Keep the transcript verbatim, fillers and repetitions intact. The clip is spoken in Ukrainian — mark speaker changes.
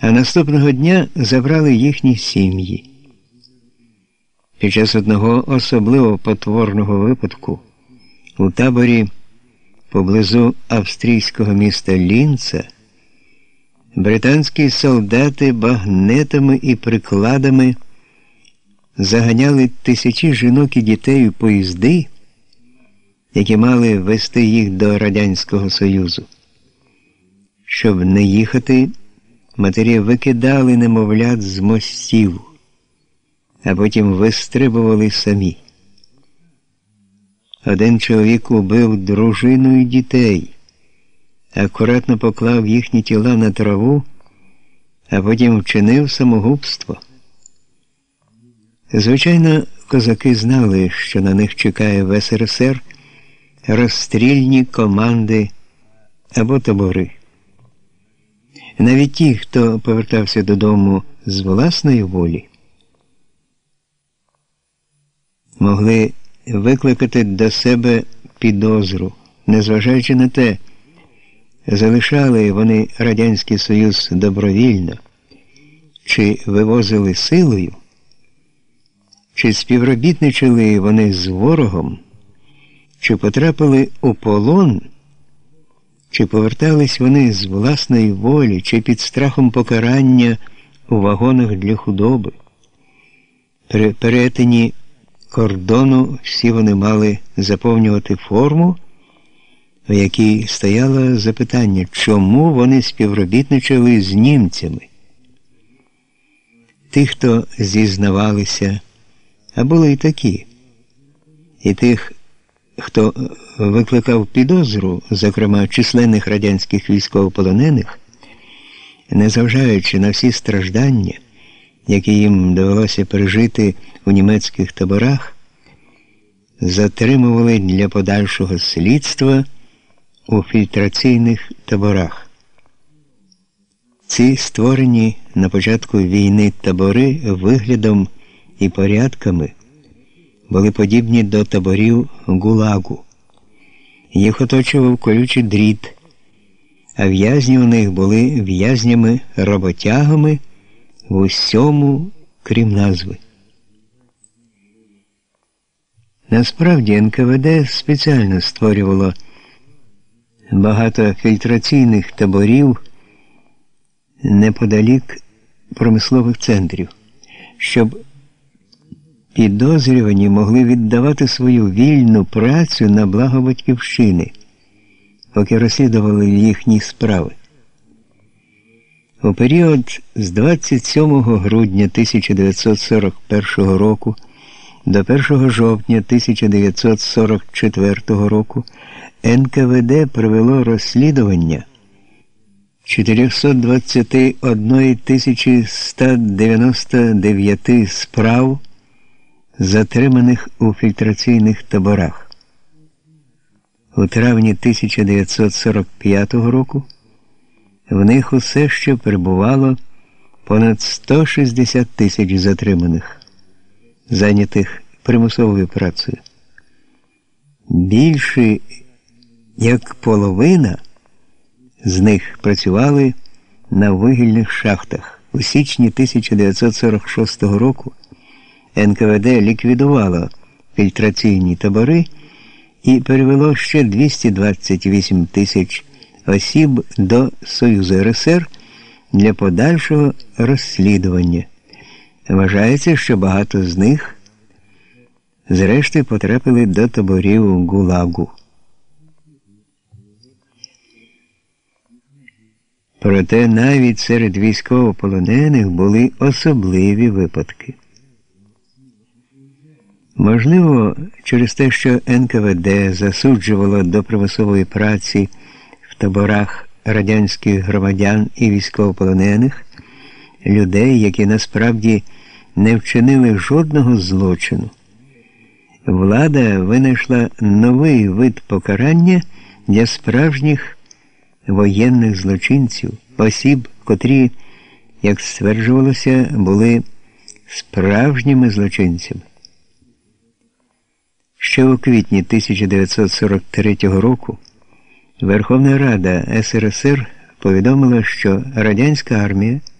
Speaker 1: а наступного дня забрали їхні сім'ї. Під час одного особливо потворного випадку у таборі поблизу австрійського міста Лінца британські солдати багнетами і прикладами заганяли тисячі жінок і дітей у поїзди, які мали вести їх до Радянського Союзу. Щоб не їхати, матері викидали немовлят з мостів, а потім вистрибували самі. Один чоловік убив дружину і дітей, акуратно поклав їхні тіла на траву, а потім вчинив самогубство. Звичайно, козаки знали, що на них чекає в ес ер ес ер розстрільні команди або табори. Навіть ті, хто повертався додому з власної волі, могли викликати до себе підозру, незважаючи на те, залишали вони Радянський Союз добровільно, чи вивозили силою, чи співробітничали вони з ворогом, чи потрапили у полон, чи повертались вони з власної волі, чи під страхом покарання у вагонах для худоби. При перетині кордону всі вони мали заповнювати форму, в якій стояло запитання, чому вони співробітничали з німцями. Тих, хто зізнавалися, а були і такі, і тих, хто викликав підозру, зокрема численних радянських військовополонених, незважаючи на всі страждання, які їм довелося пережити у німецьких таборах, затримували для подальшого слідства у фільтраційних таборах. Ці створені на початку війни табори виглядом і порядками були подібні до таборів ГУЛАГу. Їх оточував колючий дріт, а в'язні у них були в'язнями-роботягами в усьому, крім назви. Насправді ен ка ве де спеціально створювало багато фільтраційних таборів неподалік промислових центрів, щоб підозрювані могли віддавати свою вільну працю на благо батьківщини, поки розслідували їхні справи. У період з двадцять сьомого грудня тисяча дев'ятсот сорок першого року до першого жовтня тисяча дев'ятсот сорок четвертого року ен ка ве де провело розслідування чотириста двадцять одна тисяча сто дев'яносто дев'ять справ, затриманих у фільтраційних таборах. У травні тисяча дев'ятсот сорок п'ятого року в них усе ще перебувало понад сто шістдесят тисяч затриманих, зайнятих примусовою працею. Більше як половина з них працювали на вугільних шахтах. У січні тисяча дев'ятсот сорок шостого року ен ка ве де ліквідувало фільтраційні табори і перевело ще двісті двадцять вісім тисяч осіб до Союзу ер ес ер для подальшого розслідування. Вважається, що багато з них зрештою потрапили до таборів ГУЛАГу. Проте навіть серед військовополонених були особливі випадки. Можливо, через те, що ен ка ве де засуджувало до примусової праці в таборах радянських громадян і військовополонених, людей, які насправді не вчинили жодного злочину, влада винайшла новий вид покарання для справжніх воєнних злочинців, осіб, котрі, як стверджувалося, були справжніми злочинцями. Ще у квітні тисяча дев'ятсот сорок третього року Верховна Рада ес ер ес ер повідомила, що радянська армія